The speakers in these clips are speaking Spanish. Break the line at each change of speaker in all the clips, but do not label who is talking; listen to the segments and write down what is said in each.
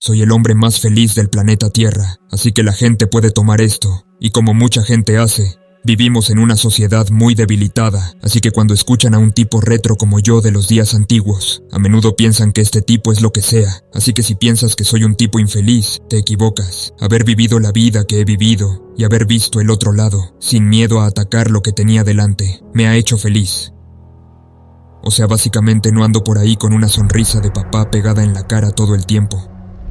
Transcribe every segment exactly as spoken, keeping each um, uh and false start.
Soy el hombre más feliz del planeta Tierra, así que la gente puede tomar esto, y como mucha gente hace, vivimos en una sociedad muy debilitada, así que cuando escuchan a un tipo retro como yo de los días antiguos, a menudo piensan que este tipo es lo que sea, así que si piensas que soy un tipo infeliz, te equivocas. Haber vivido la vida que he vivido y haber visto el otro lado, sin miedo a atacar lo que tenía delante, me ha hecho feliz. O sea, básicamente no ando por ahí con una sonrisa de papá pegada en la cara todo el tiempo.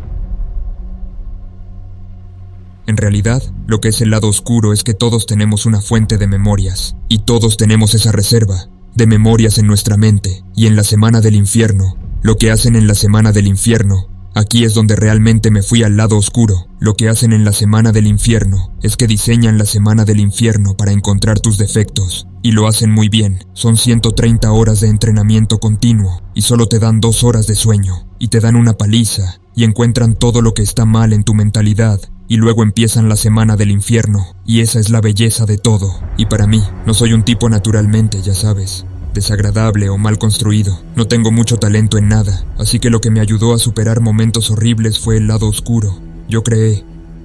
En realidad, lo que es el lado oscuro es que todos tenemos una fuente de memorias, y todos tenemos esa reserva de memorias en nuestra mente, y en la semana del infierno, lo que hacen en la semana del infierno, aquí es donde realmente me fui al lado oscuro. Lo que hacen en la semana del infierno es que diseñan la semana del infierno para encontrar tus defectos, y lo hacen muy bien. Son ciento treinta horas de entrenamiento continuo, y solo te dan dos horas de sueño, y te dan una paliza, y encuentran todo lo que está mal en tu mentalidad, y luego empiezan la semana del infierno, y esa es la belleza de todo. Y para mí, no soy un tipo naturalmente, ya sabes, desagradable o mal construido. No tengo mucho talento en nada, así que lo que me ayudó a superar momentos horribles fue el lado oscuro. Yo creé.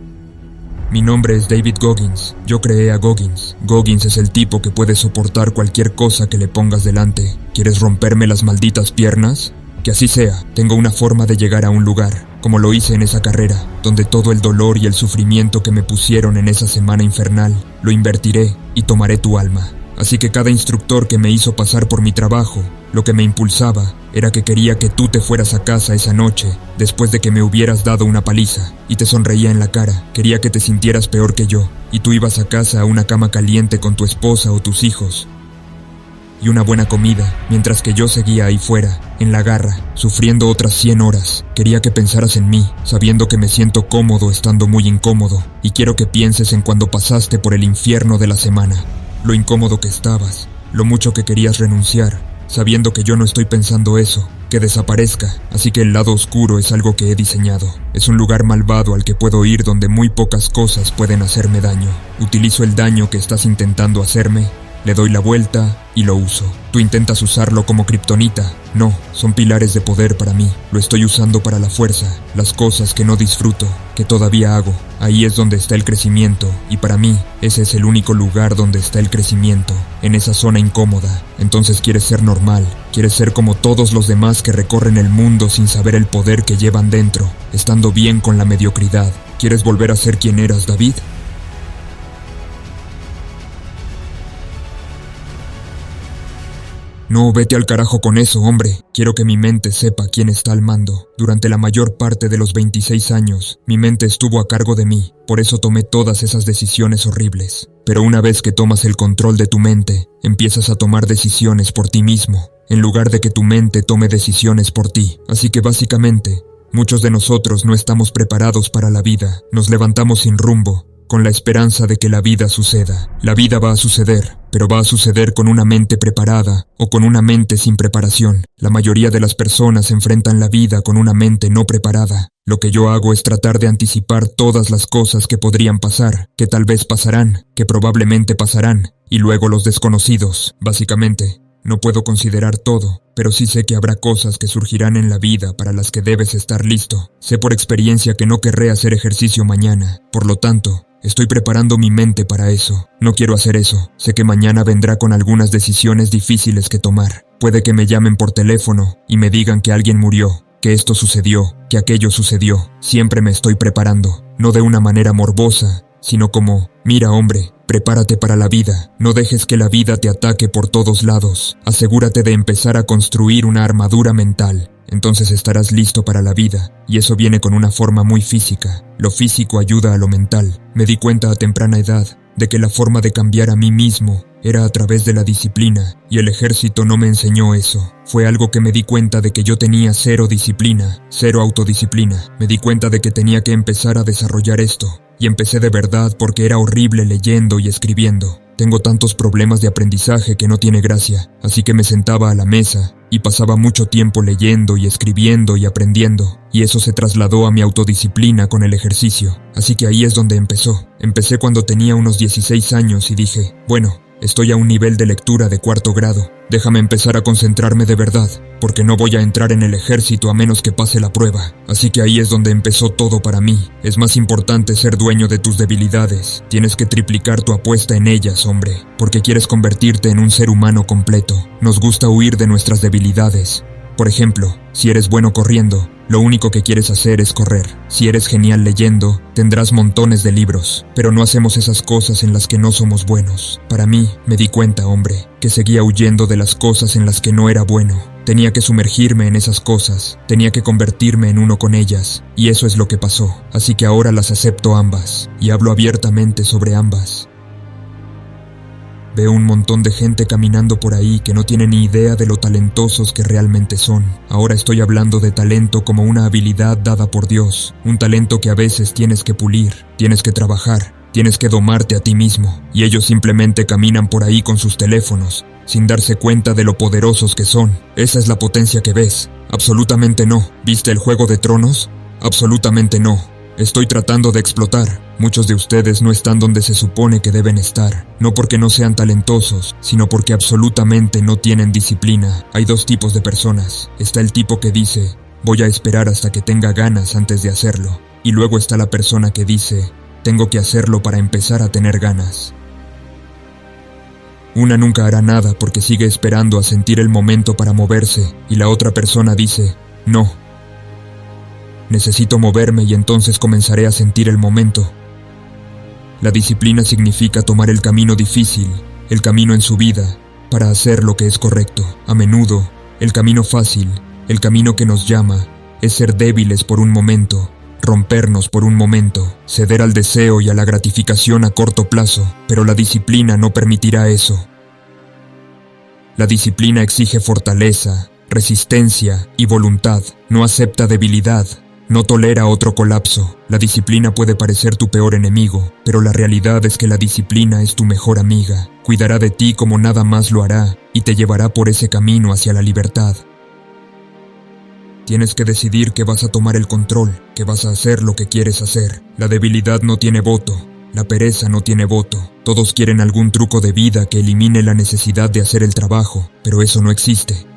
Mi nombre es David Goggins. Yo creé a Goggins. Goggins es el tipo que puede soportar cualquier cosa que le pongas delante. ¿Quieres romperme las malditas piernas? Que así sea. Tengo una forma de llegar a un lugar, como lo hice en esa carrera, donde todo el dolor y el sufrimiento que me pusieron en esa semana infernal, lo invertiré y tomaré tu alma. Así que cada instructor que me hizo pasar por mi trabajo, lo que me impulsaba era que quería que tú te fueras a casa esa noche, después de que me hubieras dado una paliza, y te sonreía en la cara. Quería que te sintieras peor que yo, y tú ibas a casa a una cama caliente con tu esposa o tus hijos, y una buena comida, mientras que yo seguía ahí fuera, en la garra, sufriendo otras cien horas. Quería que pensaras en mí, sabiendo que me siento cómodo estando muy incómodo, y quiero que pienses en cuando pasaste por el infierno de la semana, lo incómodo que estabas, lo mucho que querías renunciar, sabiendo que yo no estoy pensando eso, que desaparezca. Así que el lado oscuro es algo que he diseñado, es un lugar malvado al que puedo ir donde muy pocas cosas pueden hacerme daño. Utilizo el daño que estás intentando hacerme, le doy la vuelta y lo uso. Tú intentas usarlo como kriptonita. No, son pilares de poder para mí. Lo estoy usando para la fuerza, las cosas que no disfruto, que todavía hago. Ahí es donde está el crecimiento, y para mí, ese es el único lugar donde está el crecimiento, en esa zona incómoda. Entonces quieres ser normal, quieres ser como todos los demás que recorren el mundo sin saber el poder que llevan dentro, estando bien con la mediocridad. ¿Quieres volver a ser quien eras, David? No, vete al carajo con eso, hombre. Quiero que mi mente sepa quién está al mando. Durante la mayor parte de los veintiséis años, mi mente estuvo a cargo de mí. Por eso tomé todas esas decisiones horribles. Pero una vez que tomas el control de tu mente, empiezas a tomar decisiones por ti mismo, en lugar de que tu mente tome decisiones por ti. Así que básicamente, muchos de nosotros no estamos preparados para la vida. Nos levantamos sin rumbo, con la esperanza de que la vida suceda. La vida va a suceder, pero va a suceder con una mente preparada o con una mente sin preparación. La mayoría de las personas enfrentan la vida con una mente no preparada. Lo que yo hago es tratar de anticipar todas las cosas que podrían pasar, que tal vez pasarán, que probablemente pasarán, y luego los desconocidos. Básicamente, no puedo considerar todo, pero sí sé que habrá cosas que surgirán en la vida para las que debes estar listo. Sé por experiencia que no querré hacer ejercicio mañana, por lo tanto, estoy preparando mi mente para eso. No quiero hacer eso. Sé que mañana vendrá con algunas decisiones difíciles que tomar. Puede que me llamen por teléfono y me digan que alguien murió, que esto sucedió, que aquello sucedió. Siempre me estoy preparando, no de una manera morbosa, sino como, mira hombre, prepárate para la vida. No dejes que la vida te ataque por todos lados. Asegúrate de empezar a construir una armadura mental. Entonces estarás listo para la vida, y eso viene con una forma muy física. Lo físico ayuda a lo mental. Me di cuenta a temprana edad de que la forma de cambiar a mí mismo era a través de la disciplina, y el ejército no me enseñó eso. Fue algo que me di cuenta de que yo tenía cero disciplina, cero autodisciplina. Me di cuenta de que tenía que empezar a desarrollar esto, y empecé de verdad porque era horrible leyendo y escribiendo. Tengo tantos problemas de aprendizaje que no tiene gracia, así que me sentaba a la mesa y pasaba mucho tiempo leyendo y escribiendo y aprendiendo, y eso se trasladó a mi autodisciplina con el ejercicio. Así que ahí es donde empezó. Empecé cuando tenía unos dieciséis años y dije, bueno, Estoy a un nivel de lectura de cuarto grado. Déjame empezar a concentrarme de verdad, porque no voy a entrar en el ejército a menos que pase la prueba. Así que ahí es donde empezó todo para mí. Es más importante ser dueño de tus debilidades. Tienes que triplicar tu apuesta en ellas, hombre, porque quieres convertirte en un ser humano completo. Nos gusta huir de nuestras debilidades. Por ejemplo, si eres bueno corriendo, lo único que quieres hacer es correr. Si eres genial leyendo, tendrás montones de libros, pero no hacemos esas cosas en las que no somos buenos. Para mí, me di cuenta, hombre, que seguía huyendo de las cosas en las que no era bueno. Tenía que sumergirme en esas cosas, tenía que convertirme en uno con ellas, y eso es lo que pasó. Así que ahora las acepto ambas, y hablo abiertamente sobre ambas. Veo un montón de gente caminando por ahí que no tiene ni idea de lo talentosos que realmente son. Ahora estoy hablando de talento como una habilidad dada por Dios, un talento que a veces tienes que pulir, tienes que trabajar, tienes que domarte a ti mismo, y ellos simplemente caminan por ahí con sus teléfonos, sin darse cuenta de lo poderosos que son. Esa es la potencia que ves. Absolutamente no. ¿Viste el Juego de Tronos? Absolutamente no. Estoy tratando de explotar. Muchos de ustedes no están donde se supone que deben estar, no porque no sean talentosos, sino porque absolutamente no tienen disciplina. Hay dos tipos de personas. Está el tipo que dice, voy a esperar hasta que tenga ganas antes de hacerlo, y luego está la persona que dice, tengo que hacerlo para empezar a tener ganas. Una nunca hará nada porque sigue esperando a sentir el momento para moverse, y la otra persona dice, no, necesito moverme y entonces comenzaré a sentir el momento. La disciplina significa tomar el camino difícil, el camino en su vida, para hacer lo que es correcto. A menudo, el camino fácil, el camino que nos llama, es ser débiles por un momento, rompernos por un momento, ceder al deseo y a la gratificación a corto plazo, pero la disciplina no permitirá eso. La disciplina exige fortaleza, resistencia y voluntad, no acepta debilidad. No tolera otro colapso. La disciplina puede parecer tu peor enemigo, pero la realidad es que la disciplina es tu mejor amiga. Cuidará de ti como nada más lo hará, y te llevará por ese camino hacia la libertad. Tienes que decidir que vas a tomar el control, que vas a hacer lo que quieres hacer. La debilidad no tiene voto, la pereza no tiene voto. Todos quieren algún truco de vida que elimine la necesidad de hacer el trabajo, pero eso no existe.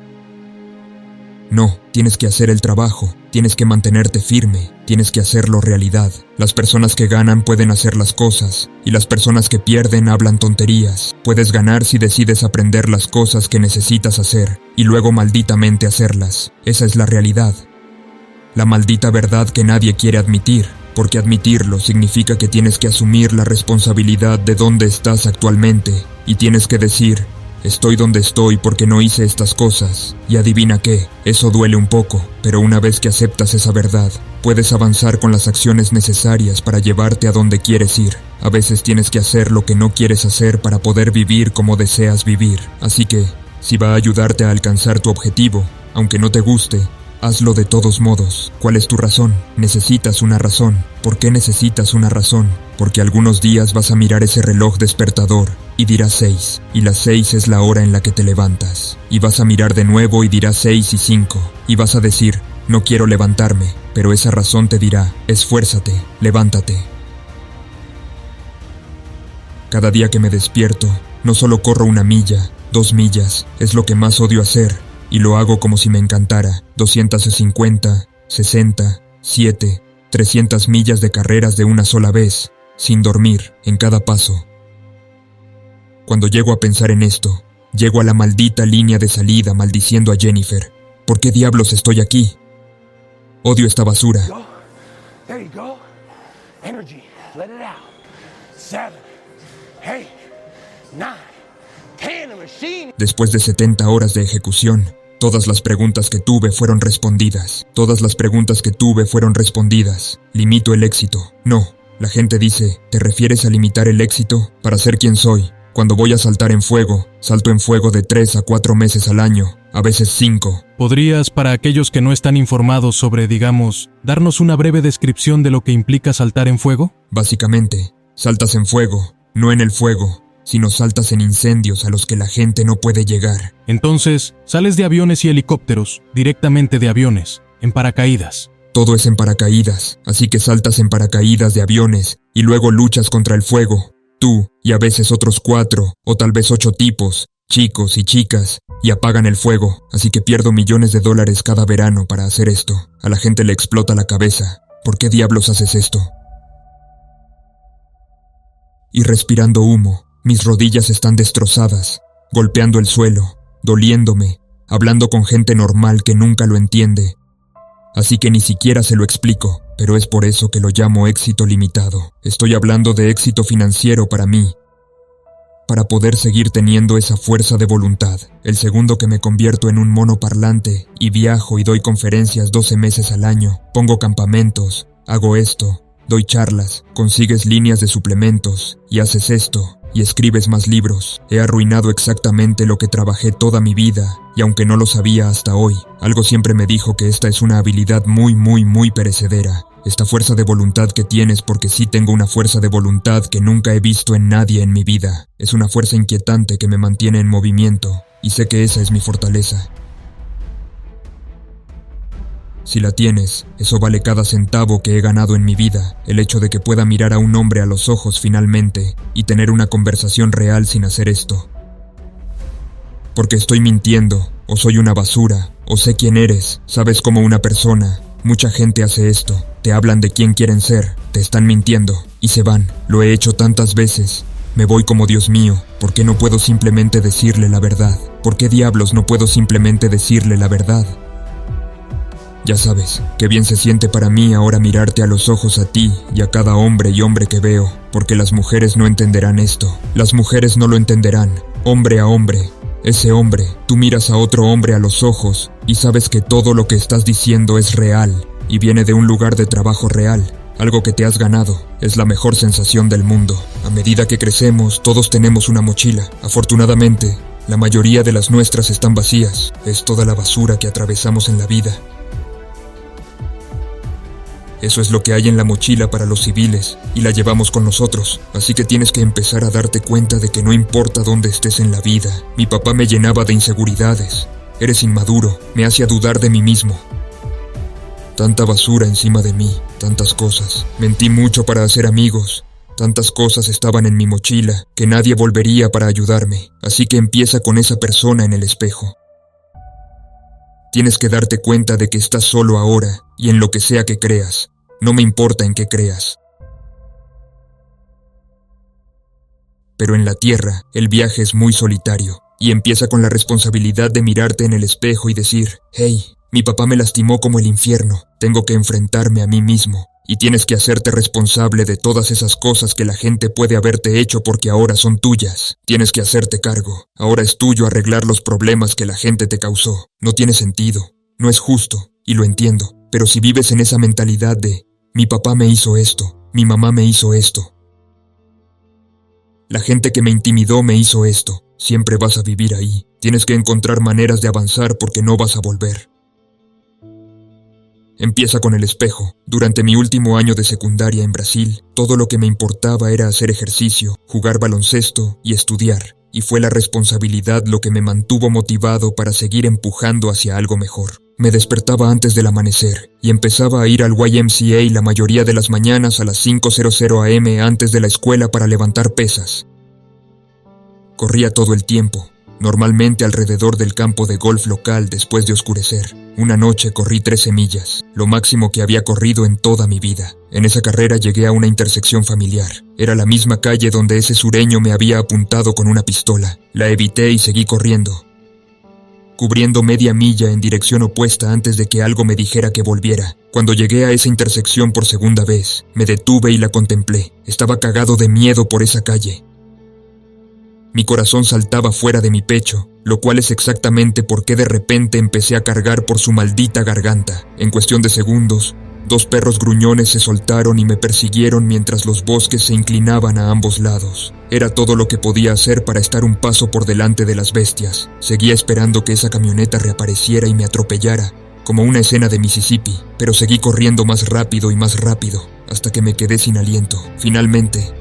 No, tienes que hacer el trabajo, tienes que mantenerte firme, tienes que hacerlo realidad. Las personas que ganan pueden hacer las cosas, y las personas que pierden hablan tonterías. Puedes ganar si decides aprender las cosas que necesitas hacer, y luego malditamente hacerlas. Esa es la realidad. La maldita verdad que nadie quiere admitir, porque admitirlo significa que tienes que asumir la responsabilidad de dónde estás actualmente, y tienes que decir, estoy donde estoy porque no hice estas cosas, y adivina qué, eso duele un poco, pero una vez que aceptas esa verdad, puedes avanzar con las acciones necesarias para llevarte a donde quieres ir. A veces tienes que hacer lo que no quieres hacer para poder vivir como deseas vivir, así que, si va a ayudarte a alcanzar tu objetivo, aunque no te guste, hazlo de todos modos. ¿Cuál es tu razón? Necesitas una razón. ¿Por qué necesitas una razón? Porque algunos días vas a mirar ese reloj despertador y dirás seis, y las seis es la hora en la que te levantas. Y vas a mirar de nuevo y dirás seis y cinco, y vas a decir, no quiero levantarme, pero esa razón te dirá, esfuérzate, levántate. Cada día que me despierto, no solo corro una milla, dos millas, es lo que más odio hacer, y lo hago como si me encantara, doscientas cincuenta, sesenta, siete, trescientas millas de carreras de una sola vez, sin dormir, en cada paso. Cuando llego a pensar en esto, llego a la maldita línea de salida maldiciendo a Jennifer. ¿Por qué diablos estoy aquí? Odio esta basura.
There you go. Energy, let it out. Seven, eight, nine, ten, a machine.
Después de setenta horas de ejecución, todas las preguntas que tuve fueron respondidas. Todas las preguntas que tuve fueron respondidas. Limito el éxito. No. La gente dice, ¿te refieres a limitar el éxito? Para ser quien soy. Cuando voy a saltar en fuego, salto en fuego de tres a cuatro meses al año, a veces cinco.
¿Podrías, para aquellos que no están informados sobre, digamos, darnos una breve descripción de lo que implica saltar en fuego?
Básicamente, saltas en fuego, no en el fuego, sino saltas en incendios a los que la gente no puede llegar.
Entonces, sales de aviones y helicópteros, directamente de aviones, en paracaídas.
Todo es en paracaídas, así que saltas en paracaídas de aviones, y luego luchas contra el fuego. tú y a veces otros cuatro o tal vez ocho tipos, chicos y chicas, y apagan el fuego, así que pierdo millones de dólares cada verano para hacer esto. A la gente le explota la cabeza. ¿Por qué diablos haces esto? Y respirando humo, mis rodillas están destrozadas, golpeando el suelo, doliéndome, hablando con gente normal que nunca lo entiende. Así que ni siquiera se lo explico, pero es por eso que lo llamo éxito limitado. Estoy hablando de éxito financiero para mí, para poder seguir teniendo esa fuerza de voluntad. El segundo que me convierto en un mono parlante y viajo y doy conferencias doce meses al año, pongo campamentos, hago esto, doy charlas, consigues líneas de suplementos y haces esto y escribes más libros. He arruinado exactamente lo que trabajé toda mi vida y aunque no lo sabía hasta hoy, algo siempre me dijo que esta es una habilidad muy muy muy perecedera. Esta fuerza de voluntad que tienes, porque sí tengo una fuerza de voluntad que nunca he visto en nadie en mi vida. Es una fuerza inquietante que me mantiene en movimiento, y sé que esa es mi fortaleza. Si la tienes, eso vale cada centavo que he ganado en mi vida. El hecho de que pueda mirar a un hombre a los ojos finalmente, y tener una conversación real sin hacer esto. Porque estoy mintiendo, o soy una basura, o sé quién eres, sabes como una persona. Mucha gente hace esto, te hablan de quién quieren ser, te están mintiendo, y se van. Lo he hecho tantas veces. Me voy como Dios mío, ¿por qué no puedo simplemente decirle la verdad? ¿Por qué diablos no puedo simplemente decirle la verdad? Ya sabes, qué bien se siente para mí ahora mirarte a los ojos a ti y a cada hombre y hombre que veo, porque las mujeres no entenderán esto. Las mujeres no lo entenderán, hombre a hombre. Ese hombre, tú miras a otro hombre a los ojos y sabes que todo lo que estás diciendo es real y viene de un lugar de trabajo real, algo que te has ganado. Es la mejor sensación del mundo. A medida que crecemos, todos tenemos una mochila. Afortunadamente, la mayoría de las nuestras están vacías. Es toda la basura que atravesamos en la vida. Eso es lo que hay en la mochila para los civiles, y la llevamos con nosotros, así que tienes que empezar a darte cuenta de que no importa dónde estés en la vida. Mi papá me llenaba de inseguridades. Eres inmaduro, me hacía dudar de mí mismo. Tanta basura encima de mí, tantas cosas. Mentí mucho para hacer amigos. Tantas cosas estaban en mi mochila, que nadie volvería para ayudarme, así que empieza con esa persona en el espejo. Tienes que darte cuenta de que estás solo ahora, y en lo que sea que creas. No me importa en qué creas. Pero en la tierra, el viaje es muy solitario, y empieza con la responsabilidad de mirarte en el espejo y decir, hey, mi papá me lastimó como el infierno, tengo que enfrentarme a mí mismo, y tienes que hacerte responsable de todas esas cosas que la gente puede haberte hecho porque ahora son tuyas. Tienes que hacerte cargo, ahora es tuyo arreglar los problemas que la gente te causó. No tiene sentido, no es justo, y lo entiendo, pero si vives en esa mentalidad de, mi papá me hizo esto, mi mamá me hizo esto, la gente que me intimidó me hizo esto, siempre vas a vivir ahí. Tienes que encontrar maneras de avanzar porque no vas a volver. Empieza con el espejo. Durante mi último año de secundaria en Brasil, todo lo que me importaba era hacer ejercicio, jugar baloncesto y estudiar, y fue la responsabilidad lo que me mantuvo motivado para seguir empujando hacia algo mejor. Me despertaba antes del amanecer y empezaba a ir al Y M C A la mayoría de las mañanas a las cinco a m antes de la escuela para levantar pesas. Corría todo el tiempo, normalmente alrededor del campo de golf local después de oscurecer. Una noche corrí trece millas, lo máximo que había corrido en toda mi vida. En esa carrera llegué a una intersección familiar. Era la misma calle donde ese sureño me había apuntado con una pistola. La evité y seguí corriendo, cubriendo media milla en dirección opuesta antes de que algo me dijera que volviera. Cuando llegué a esa intersección por segunda vez, me detuve y la contemplé. Estaba cagado de miedo por esa calle. Mi corazón saltaba fuera de mi pecho, lo cual es exactamente por qué de repente empecé a cargar por su maldita garganta. En cuestión de segundos, dos perros gruñones se soltaron y me persiguieron mientras los bosques se inclinaban a ambos lados. Era todo lo que podía hacer para estar un paso por delante de las bestias. Seguía esperando que esa camioneta reapareciera y me atropellara, como una escena de Mississippi, pero seguí corriendo más rápido y más rápido, hasta que me quedé sin aliento. Finalmente,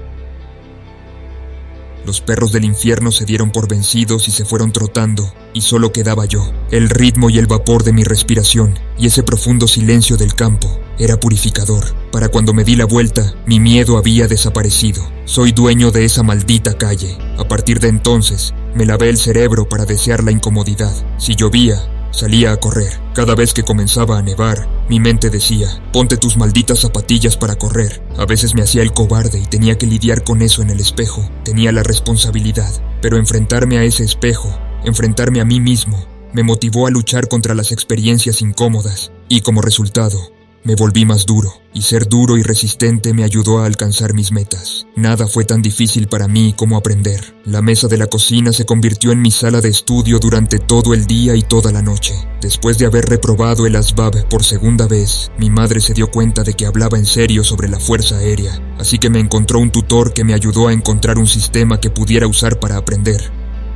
los perros del infierno se dieron por vencidos y se fueron trotando, y solo quedaba yo, el ritmo y el vapor de mi respiración, y ese profundo silencio del campo. era purificador. Para cuando me di la vuelta, mi miedo había desaparecido. Soy dueño de esa maldita calle. A partir de entonces, me lavé el cerebro para desear la incomodidad. Si llovía, salía a correr. Cada vez que comenzaba a nevar, mi mente decía, ponte tus malditas zapatillas para correr. A veces me hacía el cobarde y tenía que lidiar con eso en el espejo. Tenía la responsabilidad, pero enfrentarme a ese espejo, enfrentarme a mí mismo, me motivó a luchar contra las experiencias incómodas, y como resultado, me volví más duro, y ser duro y resistente me ayudó a alcanzar mis metas. Nada fue tan difícil para mí como aprender. La mesa de la cocina se convirtió en mi sala de estudio durante todo el día y toda la noche. Después de haber reprobado el ASVAB por segunda vez, mi madre se dio cuenta de que hablaba en serio sobre la Fuerza Aérea, así que me encontró un tutor que me ayudó a encontrar un sistema que pudiera usar para aprender.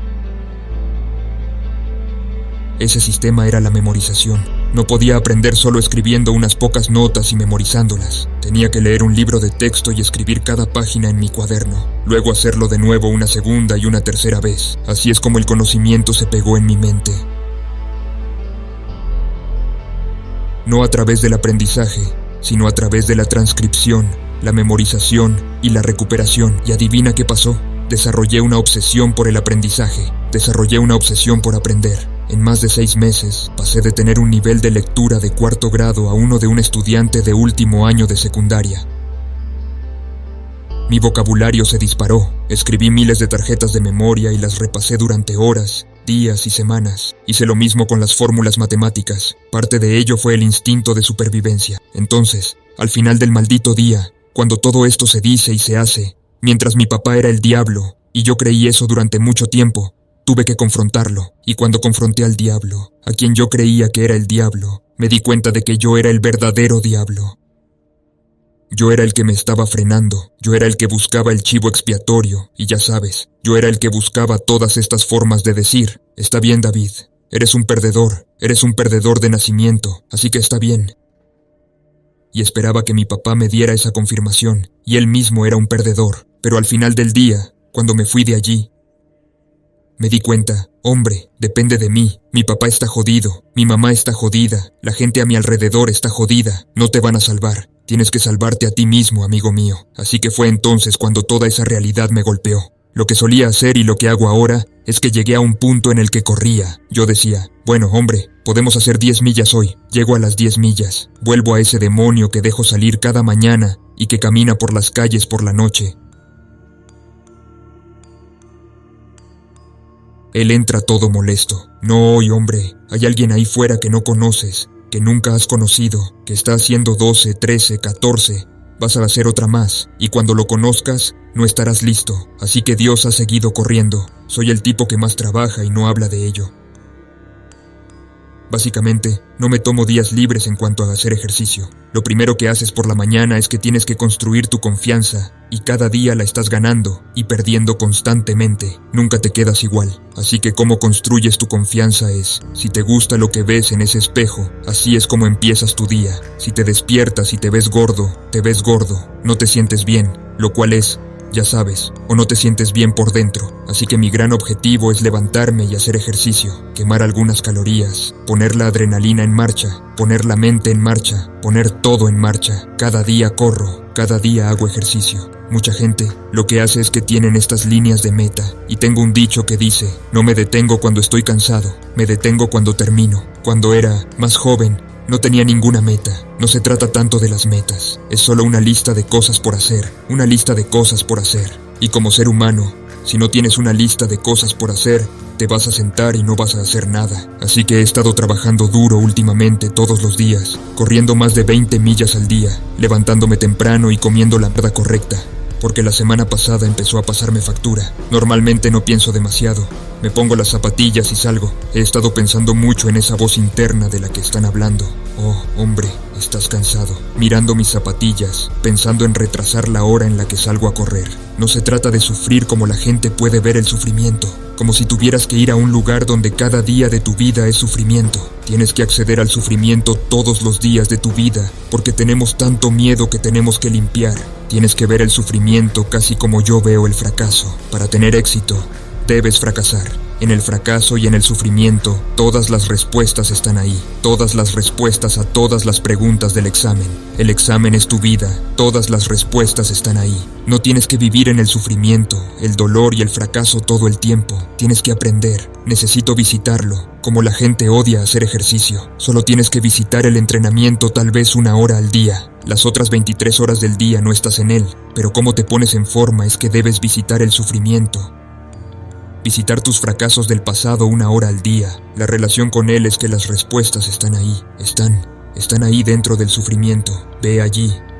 Ese sistema era la memorización. No podía aprender solo escribiendo unas pocas notas y memorizándolas. Tenía que leer un libro de texto y escribir cada página en mi cuaderno. Luego hacerlo de nuevo una segunda y una tercera vez. Así es como el conocimiento se pegó en mi mente. No a través del aprendizaje, sino a través de la transcripción, la memorización y la recuperación. Y adivina qué pasó. Desarrollé una obsesión por el aprendizaje. Desarrollé una obsesión por aprender. En más de seis meses, pasé de tener un nivel de lectura de cuarto grado a uno de un estudiante de último año de secundaria. Mi vocabulario se disparó. Escribí miles de tarjetas de memoria y las repasé durante horas, días y semanas. Hice lo mismo con las fórmulas matemáticas. Parte de ello fue el instinto de supervivencia. Entonces, al final del maldito día, cuando todo esto se dice y se hace, mientras mi papá era el diablo, y yo creí eso durante mucho tiempo, tuve que confrontarlo, y cuando confronté al diablo, a quien yo creía que era el diablo, me di cuenta de que yo era el verdadero diablo. Yo era el que me estaba frenando, yo era el que buscaba el chivo expiatorio, y ya sabes, yo era el que buscaba todas estas formas de decir, está bien David, eres un perdedor, eres un perdedor de nacimiento, así que está bien. Y esperaba que mi papá me diera esa confirmación, y él mismo era un perdedor, pero al final del día, cuando me fui de allí, me di cuenta, hombre, depende de mí, mi papá está jodido, mi mamá está jodida, la gente a mi alrededor está jodida, no te van a salvar, tienes que salvarte a ti mismo, amigo mío. Así que fue entonces cuando toda esa realidad me golpeó. Lo que solía hacer y lo que hago ahora es que llegué a un punto en el que corría. Yo decía, bueno, hombre, podemos hacer diez millas hoy. Llego a las diez millas, vuelvo a ese demonio que dejo salir cada mañana y que camina por las calles por la noche. Él entra todo molesto. No hoy, hombre. Hay alguien ahí fuera que no conoces, que nunca has conocido, que está haciendo doce, trece, catorce. Vas a hacer otra más, y cuando lo conozcas, no estarás listo. Así que Dios ha seguido corriendo. Soy el tipo que más trabaja y no habla de ello. Básicamente, no me tomo días libres en cuanto a hacer ejercicio. Lo primero que haces por la mañana es que tienes que construir tu confianza, y cada día la estás ganando y perdiendo constantemente. Nunca te quedas igual. Así que cómo construyes tu confianza es, si te gusta lo que ves en ese espejo, así es como empiezas tu día. Si te despiertas y te ves gordo, te ves gordo, no te sientes bien, lo cual es, ya sabes, o no te sientes bien por dentro. Así que mi gran objetivo es levantarme y hacer ejercicio, quemar algunas calorías, poner la adrenalina en marcha, poner la mente en marcha, poner todo en marcha. Cada día corro, cada día hago ejercicio. Mucha gente lo que hace es que tienen estas líneas de meta, y tengo un dicho que dice, no me detengo cuando estoy cansado, me detengo cuando termino. Cuando era más joven, no tenía ninguna meta. No se trata tanto de las metas, es solo una lista de cosas por hacer, una lista de cosas por hacer. Y como ser humano, si no tienes una lista de cosas por hacer, te vas a sentar y no vas a hacer nada. Así que he estado trabajando duro últimamente todos los días, corriendo más de veinte millas al día, levantándome temprano y comiendo la mierda correcta, porque la semana pasada empezó a pasarme factura. Normalmente no pienso demasiado, me pongo las zapatillas y salgo. He estado pensando mucho en esa voz interna de la que están hablando. Oh, hombre, estás cansado. Mirando mis zapatillas, pensando en retrasar la hora en la que salgo a correr. No se trata de sufrir como la gente puede ver el sufrimiento, como si tuvieras que ir a un lugar donde cada día de tu vida es sufrimiento. Tienes que acceder al sufrimiento todos los días de tu vida, porque tenemos tanto miedo que tenemos que limpiar. Tienes que ver el sufrimiento casi como yo veo el fracaso. Para tener éxito, debes fracasar. En el fracaso y en el sufrimiento, todas las respuestas están ahí. Todas las respuestas a todas las preguntas del examen. El examen es tu vida. Todas las respuestas están ahí. No tienes que vivir en el sufrimiento, el dolor y el fracaso todo el tiempo. Tienes que aprender. Necesito visitarlo. Como la gente odia hacer ejercicio. Solo tienes que visitar el entrenamiento tal vez una hora al día. Las otras veintitrés horas del día no estás en él. Pero cómo te pones en forma es que debes visitar el sufrimiento. Visitar tus fracasos del pasado una hora al día. La relación con él es que las respuestas están ahí. Están, están ahí dentro del sufrimiento. Ve allí.